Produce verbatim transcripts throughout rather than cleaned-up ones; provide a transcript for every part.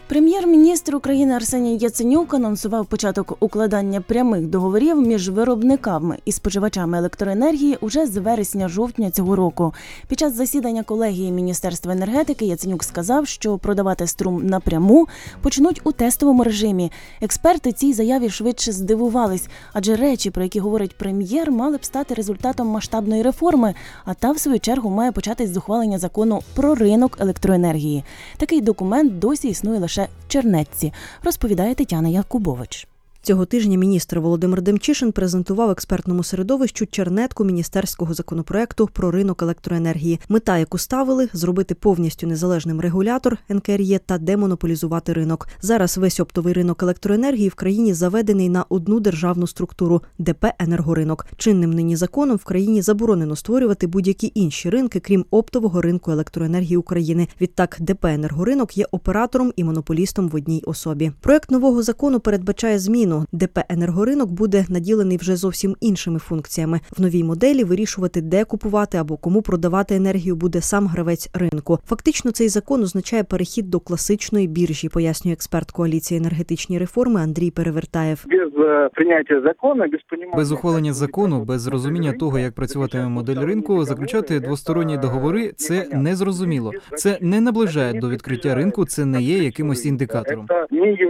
Прем'єр-міністр України Арсеній Яценюк анонсував початок укладання прямих договорів між виробниками і споживачами електроенергії уже з вересня-жовтня цього року. Під час засідання колегії Міністерства енергетики Яценюк сказав, що продавати струм напряму почнуть у тестовому режимі. Експерти цій заяві швидше здивувались, адже речі, про які говорить прем'єр, мали б стати результатом масштабної реформи, а та, в свою чергу, має початись з ухвалення закону про ринок електроенергії. Такий документ досі існує лише в чернетці, розповідає Тетяна Якубович. Цього тижня міністр Володимир Демчишин презентував експертному середовищу чернетку міністерського законопроекту про ринок електроенергії. Мета, яку ставили – зробити повністю незалежним регулятор ен ке ер є та демонополізувати ринок. Зараз весь оптовий ринок електроенергії в країні заведений на одну державну структуру – де пе «Енергоринок». Чинним нині законом в країні заборонено створювати будь-які інші ринки, крім оптового ринку електроенергії України. Відтак, де пе «Енергоринок» є оператором і монополістом в одній особі. Проект нового закону передбачає зміну. де пе «Енергоринок» буде наділений вже зовсім іншими функціями. В новій моделі вирішувати, де купувати або кому продавати енергію, буде сам гравець ринку. Фактично, цей закон означає перехід до класичної біржі, пояснює експерт коаліції енергетичні реформи Андрій Перевертаєв. Без прийняття закону, без понімання... Без ухвалення закону, без розуміння того, як працюватиме модель ринку, заключати двосторонні договори – це незрозуміло. Це не наближає до відкриття ринку, це не є якимось індикатором. Це не є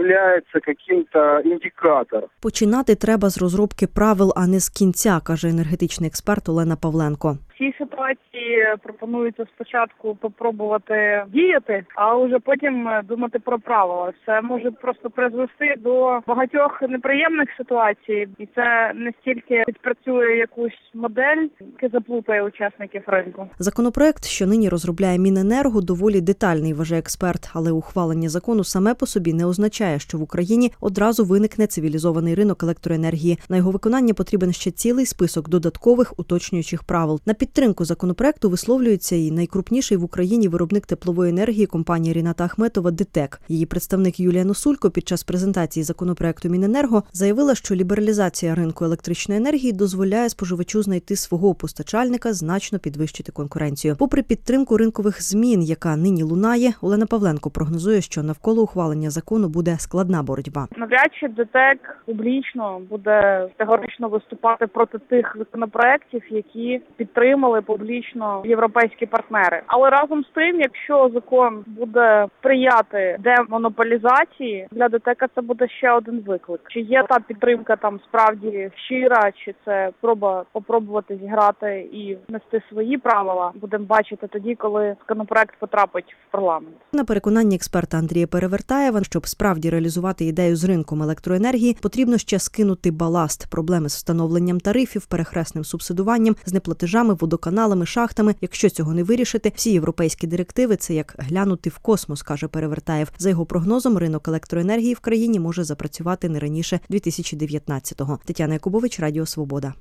яким-то індикатором. Починати треба з розробки правил, а не з кінця, каже енергетичний експерт Олена Павленко. В цій ситуації пропонується спочатку попробувати діяти, а вже потім думати про правила. Це може просто призвести до багатьох неприємних ситуацій, і це не стільки підпрацює якусь модель, яка заплутає учасників ринку. Законопроект, що нині розробляє Міненерго, доволі детальний, вважає експерт, але ухвалення закону саме по собі не означає, що в Україні одразу виникне цивілізований ринок електроенергії. На його виконання потрібен ще цілий список додаткових уточнюючих правил. На підтримку законопроекту висловлюється і найкрупніший в Україні виробник теплової енергії компанія Ріната Ахметова «ДТЕК». Її представник Юлія Носулько під час презентації законопроекту Міненерго заявила, що лібералізація ринку електричної енергії дозволяє споживачу знайти свого постачальника, значно підвищити конкуренцію. Попри підтримку ринкових змін, яка нині лунає, Олена Павленко прогнозує, що навколо ухвалення закону буде складна боротьба. Навряд чи ДТЕК публічно буде категорично виступати проти тих законопроєктів, які підтримали публічно європейські партнери. Але разом з тим, якщо закон буде сприяти демонополізації, для ДТЕКа це буде ще один виклик. Чи є та підтримка там справді щира, чи це спроба попробувати зіграти і внести свої правила, будемо бачити тоді, коли законопроект потрапить в парламент. На переконання експерта Андрія Перевертаєва, щоб справді реалізувати ідею з ринком електроенергії, потрібно ще скинути баласт, проблеми з встановленням тарифів, перехресним субсидуванням, з неплатежами, водоканалами, шахтами. Якщо цього не вирішити, всі європейські директиви – це як глянути в космос, каже Перевертаєв. За його прогнозом, ринок електроенергії в країні може запрацювати не раніше дві тисячі дев'ятнадцятого. Тетяна Якубович, Радіо Свобода.